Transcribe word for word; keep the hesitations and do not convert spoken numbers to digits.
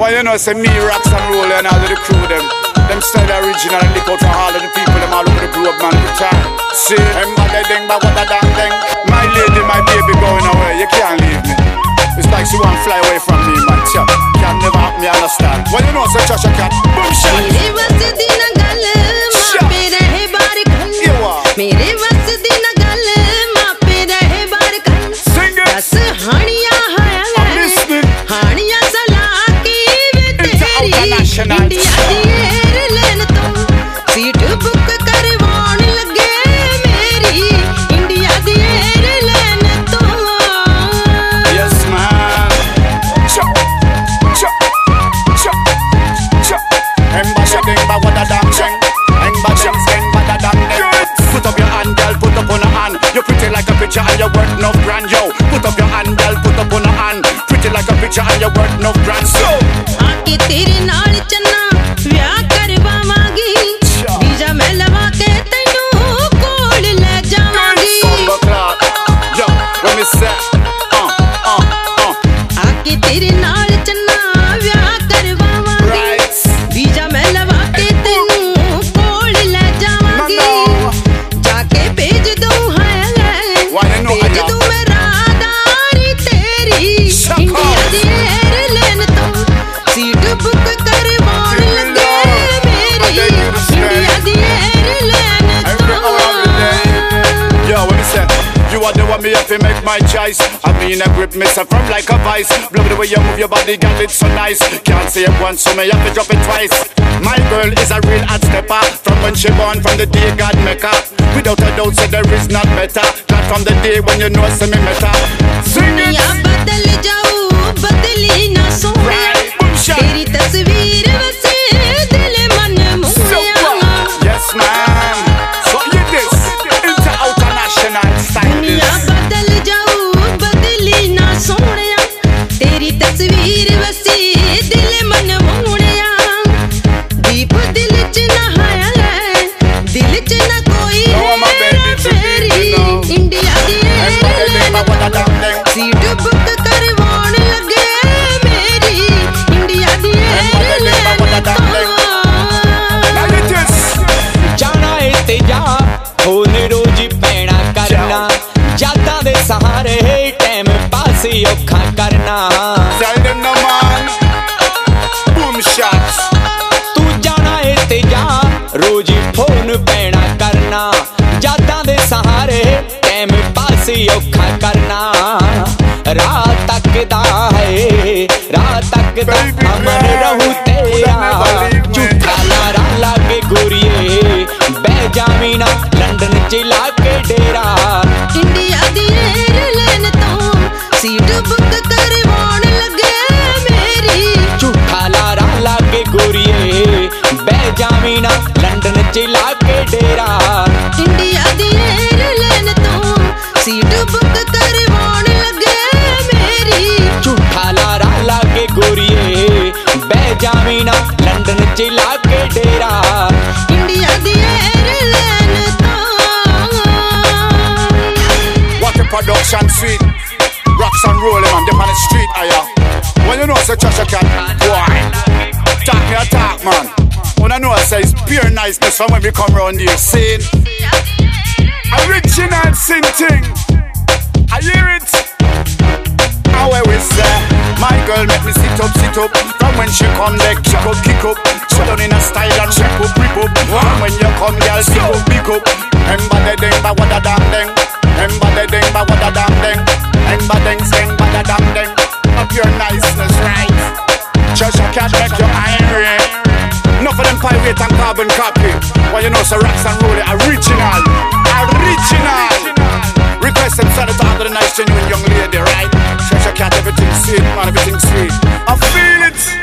Well, you know, say me, Rocks and Roll, and all of the crew, them. Them style original and lick out for all of the people, them all over the globe, man, good time. See, remember the ding, but what a damn thing. My lady, my baby going away, you can't leave me. It's like she want to fly away from me, man, chop. Can't never help me understand. Well, you know, say Chasha Cat, boom shot. मेरे वस्त दिन गल माँ पे रहे बार कल. मेरे वस्त दिन गल माँ पे रहे बार कल. दस हानिया हाया हानिया सला की वे तेरी इंडिया दी एयरलाइन तो सीट बुक करवान लगे मेरी इंडिया दी एयरलाइन तो. Yes man. Chop, chop, chop, chop. Remember the thing about what a damn thing. Remember the thing about a damn thing. Put up your hand, girl, put up on a hand. You're pretty like a picture and you're worth no grand, yo. Put up your hand, girl, put up on a hand. Pretty like a picture and you're worth no grand, so. आके तेरे नाल चन्ना व्याह करवावांगी. Visa मैं लवा के तैनू कोल ले जावांगी. Yo, when me say, uh, uh, uh. आके तेरे नाल चन्ना व्याह करवावांगी. वीजा मैं लवा के तैनू कोल ले जावांगी. जाके भेज दूं हायलैंड, भेज दूं मैं राहदारी तेरी इंडिया दी एयरलाइन तो सीट बुक करवान लगे मेरी इंडिया दी एयरलाइन तो. Yo, when me say, you are the one me have to make my choice. I mean a grip me so firm like a vice. Love the way you move your body, girl, it's so nice. Can't say it once, so me have to drop it twice. My girl is a real hot stepper. From when she born, from the day God make her. Without a doubt, say there is not better. Not from the day when you know say me met her. Sing it. दुनिया बदल जाऊं बदली ना सोनिया. तेरी तस्वीर बसे दिल मन मोया. Yes man. So you this international style. दुनिया बदल जाऊं बदली ना सोनिया. तेरी तस्वीर बसे दिल मन मोया. दीप दिल च नहाया है, दिल च ना कोई है फेरी. इंडिया दी एयरलाइन सीट बुक करवान लगे मेरी इंडिया दी एयरलाइन तो. जाना है ते जा होने रोज पैना करना. जादा दे सहारे टाइम पास औखा करना. Tell them no man. Boom shots. तू जाना है ते जा रोज फोन पैना करना. जादा दे सहारे टाइम पास औखा करना. रात तक दा है रात तक दा अमर रहू तेरा. झूठा नारा लागे गोरिए बह जावी ना लंदन च लाके डेरा. इंडिया दी एयरलाइन तो सीट बुक करवान लगे मेरी. झूठा लारा लागे गोरिए बह जावी ना लंदन च लाके डेरा. इंडिया दी एयरलाइन तो सीट बुक करवान लगे मेरी. झूठा लारा लागे गोरिए बह जावी ना लंदन च लाके डेरा. इंडिया दी एयरलाइन तो. What a production sweet. Rocks and Roll, man, them on the street, aya. Well, you know, say Chasha Cat, boy. Talk me a talk, man. When I know, I say it's pure niceness from when we come round here, saying original sin thing. I hear it. How I will say, my girl make me sit up, sit up. From when she come, they kick up, kick up. She done in a style and rip up, rip up. And when you come, girl, pick up, pick up. Remember the ding, but what a damn ding. Remember the ding, but what a damn ding. Remember ding, sing, but a damn ding. Up your niceness, right? Chasha Cat make your iron. Enough of them pirate and carbon copy. Well, you know, so Rocks and Roll, original, original. Request them send it to the nice genuine young lady, right? Chasha Cat, everything sweet, man, everything sweet. I feel it.